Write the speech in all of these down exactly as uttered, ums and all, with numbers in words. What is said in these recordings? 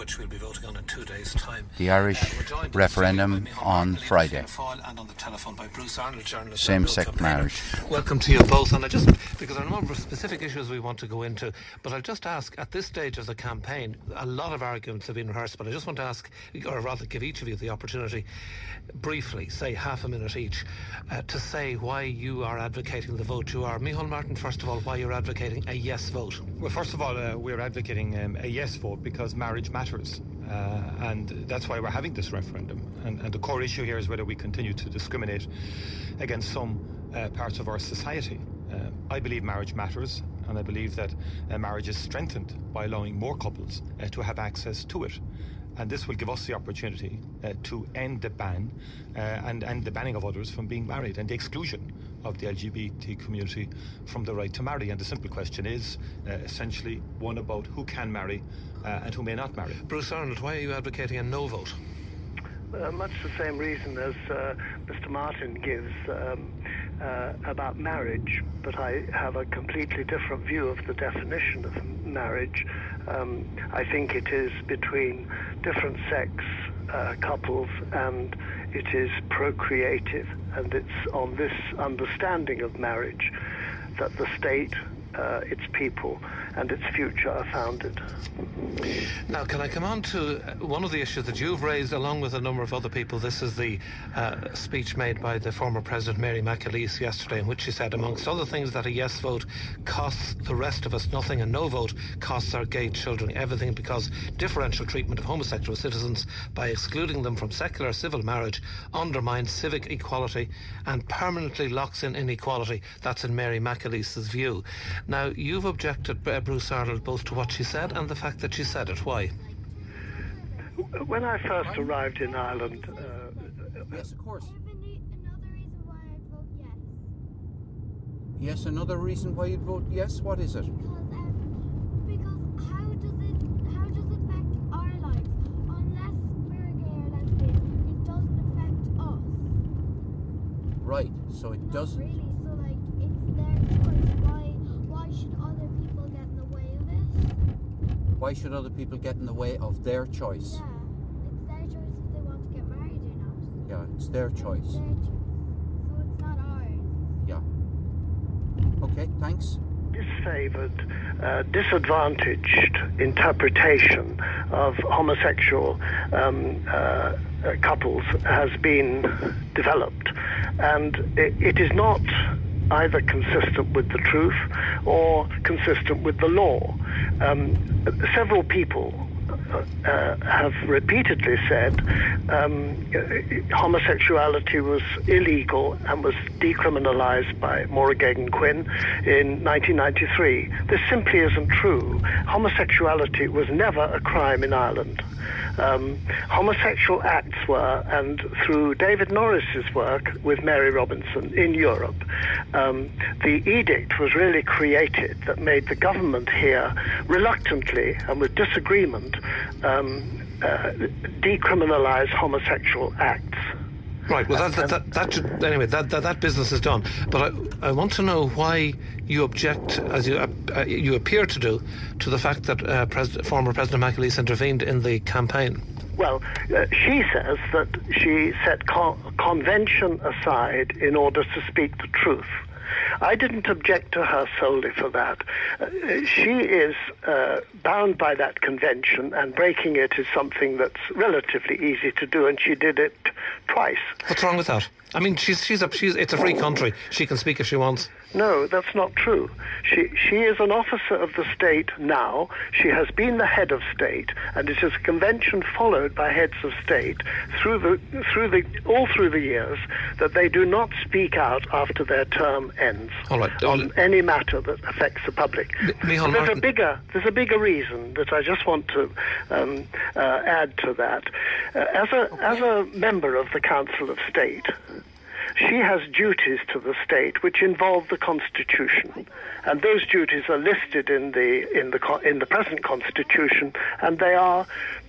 which we'll be voting on in two days' time. The Irish uh, referendum on Friday. And on the telephone by Bruce Arnold, journalist. Same-sex marriage. Welcome to you both. And I just, because there are a number of specific issues we want to go into, but I'll just ask, at this stage of the campaign, a lot of arguments have been rehearsed, but I just want to ask, or rather give each of you the opportunity, briefly, say half a minute each, uh, to say why you are advocating the vote you are. Micheál Martin, first of all, why you're advocating a yes vote. Well, first of all, uh, we're advocating um, a yes vote because marriage matters. Uh, and that's why we're having this referendum. And, and the core issue here is whether we continue to discriminate against some uh, parts of our society. Uh, I believe marriage matters, and I believe that uh, marriage is strengthened by allowing more couples uh, to have access to it. And this will give us the opportunity uh, to end the ban uh, and, and the banning of others from being married and the exclusion of the L G B T community from the right to marry. And the simple question is uh, essentially one about who can marry uh, and who may not marry. Bruce Arnold, why are you advocating a no vote? Uh, much the same reason as uh, Mister Martin gives um, uh, about marriage, but I have a completely different view of the definition of marriage. Um, I think it is between different sex uh, couples, and it is procreative, and it's on this understanding of marriage that the state, uh, its people, and its future are founded. Now, can I come on to one of the issues that you've raised along with a number of other people? This is the uh, speech made by the former President Mary McAleese yesterday, in which she said, amongst other things, that a yes vote costs the rest of us nothing, and no vote costs our gay children everything, because differential treatment of homosexual citizens by excluding them from secular civil marriage undermines civic equality and permanently locks in inequality. That's in Mary McAleese's view. Now, you've objected, uh, Bruce Arnold, both to what she said and the fact that she said it. Why? When I first arrived in Ireland... Uh, yes, of course. Yes, another reason why you'd vote yes? What is it? Because, um, because how does it how does it affect our lives? Unless we're gay or lesbian, it doesn't affect us. Right, so it Not doesn't... really, so like, it's their choice. Why, why should other people get in the way of it? Why should other people get in the way of their choice? Yeah, it's their choice if they want to get married or not. Yeah, it's their choice. It's their choice. So it's not ours. Yeah. Okay, thanks. Disfavoured, uh, disadvantaged interpretation of homosexual um, uh, uh, couples has been developed, and it, it is not either consistent with the truth or consistent with the law. Um, several people uh, have repeatedly said um, homosexuality was illegal and was decriminalized by Moraghagan Quinn in nineteen ninety-three. This simply isn't true. Homosexuality was never a crime in Ireland. Um, homosexual acts were, and through David Norris's work with Mary Robinson in Europe, um, the edict was really created that made the government here reluctantly and with disagreement um, uh, decriminalize homosexual acts. Right, well, that, that, that, that should, anyway, that, that that business is done. But I, I want to know why you object, as you uh, you appear to do, to the fact that uh, President, former President McAleese intervened in the campaign. Well, uh, she says that she set con- convention aside in order to speak the truth. I didn't object to her solely for that. Uh, she is uh, bound by that convention, and breaking it is something that's relatively easy to do, and she did it twice. What's wrong with that? I mean, she's she's a she's it's a free country. She can speak if she wants. No, that's not true. She she is an officer of the state now. She has been the head of state, and it is a convention followed by heads of state through the through the all through the years that they do not speak out after their term ends all right. on any matter that affects the public. M- Micheál there's Martin. a bigger there's a bigger reason that I just want to um, uh, add to that. Uh, as a okay. as a member of the Council of State, she has duties to the state which involve the Constitution, and those duties are listed in the in the in the present Constitution, and they are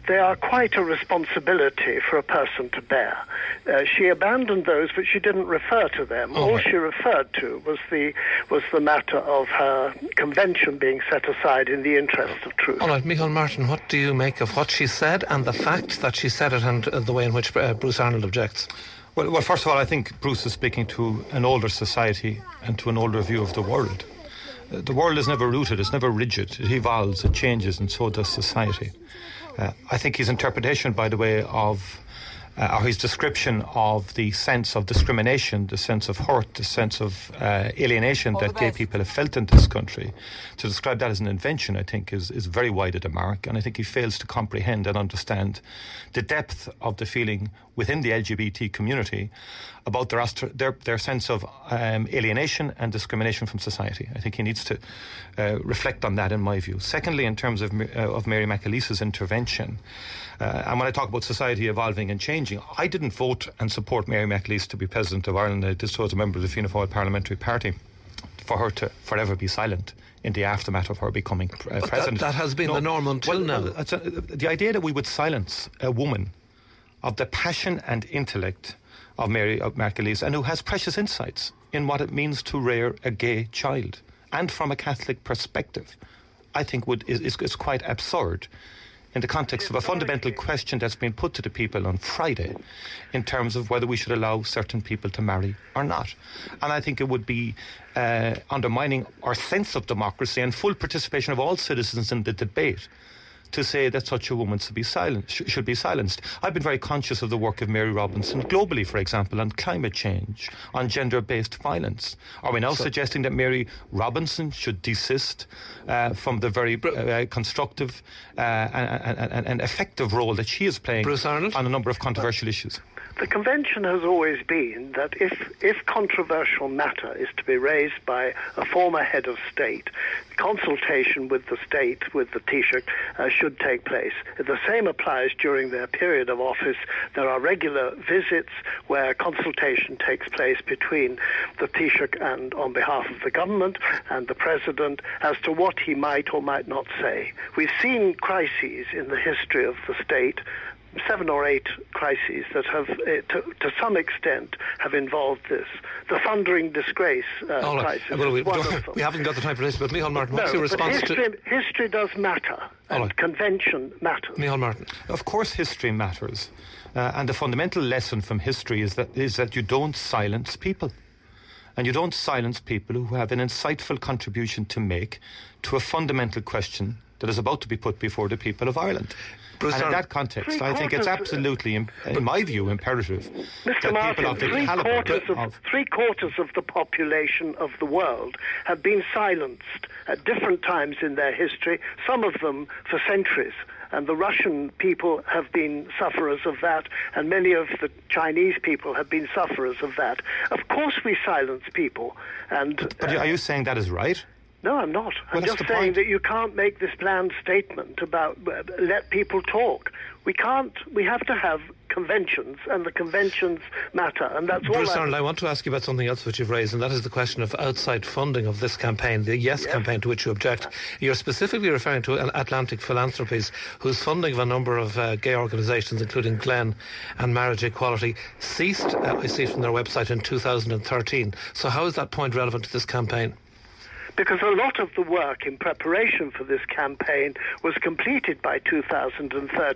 they are quite a responsibility for a person to bear. Uh, she abandoned those, but she didn't refer to them. Oh, All right. she referred to was the was the matter of her convention being set aside in the interest of truth. All right, Micheál Martin, what do you make of what she said and the fact that she said it and uh, the way in which uh, Bruce Arnold objects? Well, well, first of all, I think Bruce is speaking to an older society and to an older view of the world. Uh, the world is never rooted, it's never rigid. It evolves, it changes, and so does society. Uh, I think his interpretation, by the way, of uh, or his description of the sense of discrimination, the sense of hurt, the sense of uh, alienation that gay people have felt in this country, to describe that as an invention, I think, is, is very wide of the mark. And I think he fails to comprehend and understand the depth of the feeling within the L G B T community about their their, their sense of um, alienation and discrimination from society. I think he needs to uh, reflect on that, in my view. Secondly, in terms of, uh, of Mary McAleese's intervention, uh, and when I talk about society evolving and changing, I didn't vote and support Mary McAleese to be President of Ireland. I did so as a member of the Fianna Fáil Parliamentary Party, for her to forever be silent in the aftermath of her becoming uh, But President. That, that has been No, the norm until well, now. well, it's a, the idea that we would silence a woman of the passion and intellect of Mary of McAleese, and who has precious insights in what it means to rear a gay child, and from a Catholic perspective, I think would is, is, is quite absurd in the context of a fundamental question that's been put to the people on Friday in terms of whether we should allow certain people to marry or not. And I think it would be uh, undermining our sense of democracy and full participation of all citizens in the debate to say that such a woman should be, silent, sh- should be silenced. I've been very conscious of the work of Mary Robinson globally, for example, on climate change, on gender-based violence. Are we now so, suggesting that Mary Robinson should desist uh, from the very uh, constructive uh, and, and, and effective role that she is playing Bruce Arnold? on a number of controversial issues? The convention has always been that if, if controversial matter is to be raised by a former head of state, consultation with the state, with the Taoiseach, uh, should take place. The same applies during their period of office. There are regular visits where consultation takes place between the Taoiseach and on behalf of the government and the President as to what he might or might not say. We've seen crises in the history of the state, seven or eight crises that have, uh, to, to some extent, have involved this. The thundering disgrace uh, All right. crisis. Well, we, is one of them. we haven't got the time for this, but Micheál Martin, what's No, your but response history, to... history does matter, and right. convention matters. Micheál Martin. Of course history matters. Uh, and the fundamental lesson from history is that is that you don't silence people. And you don't silence people who have an insightful contribution to make to a fundamental question that is about to be put before the people of Ireland. Bruce and in Arnold. that context, Three I think it's quarters- absolutely, in, in my view, imperative Mister that Martin, people of the three caliber quarters of, of three quarters of the population of the world have been silenced at different times in their history, some of them for centuries. And the Russian people have been sufferers of that, and many of the Chinese people have been sufferers of that. Of course we silence people. And But uh, are you saying that is right? no, I'm not. Well, I'm that's just the saying point. that you can't make this bland statement about uh, let people talk. We can't. We have to have conventions, and the conventions matter, and that's all. Bruce I- Arnold, I want to ask you about something else which you've raised, and that is the question of outside funding of this campaign, the Yes, Yes. campaign to which you object. You're specifically referring to Atlantic Philanthropies, whose funding of a number of uh, gay organisations, including Glen and Marriage Equality, ceased, uh, I see it from their website, in two thousand thirteen. So how is that point relevant to this campaign? Because a lot of the work in preparation for this campaign was completed by two thousand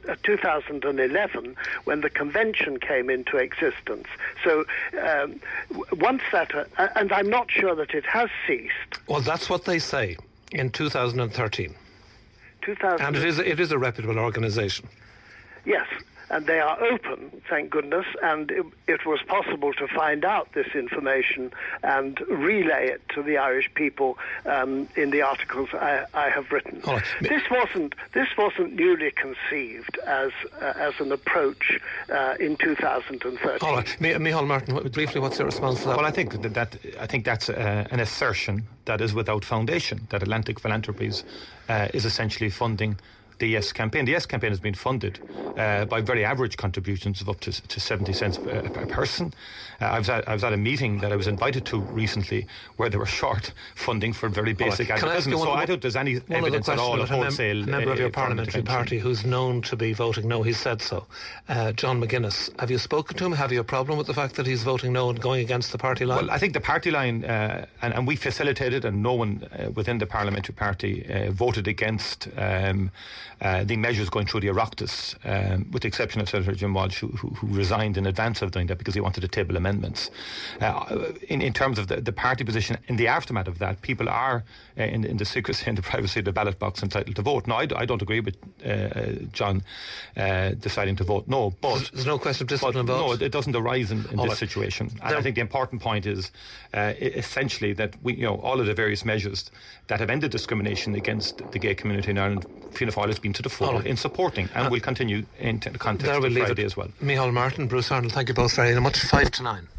eleven, when the convention came into existence. So um, w- once that, uh, and I'm not sure that it has ceased. Well, that's what they say in two thousand thirteen. two thousand And it is, it is a reputable organisation. Yes, and they are open, thank goodness, and it, it was possible to find out this information and relay it to the Irish people um, in the articles I, I have written. All right. This wasn't this wasn't newly conceived as uh, as an approach uh, in two thousand thirteen. All right. Mi- Micheál Martin, what- briefly, what's your response to that? Well, I think that, that I think that's uh, an assertion that is without foundation. That Atlantic Philanthropies uh, is essentially funding the Yes campaign. The Yes campaign has been funded uh, by very average contributions of up to, to seventy cents per, per person. Uh, I, was at, I was at a meeting that I was invited to recently where they were short funding for very basic right. advertising. So I don't think there's any evidence at all of wholesale. A member uh, of your parliamentary party who's known to be voting no, he said so. Uh, John McGuinness, have you spoken to him? Have you a problem with the fact that he's voting no and going against the party line? Well, I think the party line, uh, and, and we facilitated, and no one uh, within the parliamentary party uh, voted against um, uh, the measures going through the Oireachtas, um, with the exception of Senator Jim Walsh, who, who, who resigned in advance of doing that because he wanted to table amendments. Uh, in, in terms of the, the party position, in the aftermath of that, people are, uh, in, in the secrecy and the privacy of the ballot box, entitled to vote. Now, I, I don't agree with uh, John uh, deciding to vote no, but... There's no question of discipline involved? No, it doesn't arise in, in all this right. situation. And I think the important point is uh, essentially that we, you know, all of the various measures that have ended discrimination against the gay community in Ireland, Fianna Fáil has been to the fore right. in supporting, and uh, will continue in the context of Friday as well. Micheál Martin, Bruce Arnold, thank you both very much. Five to nine.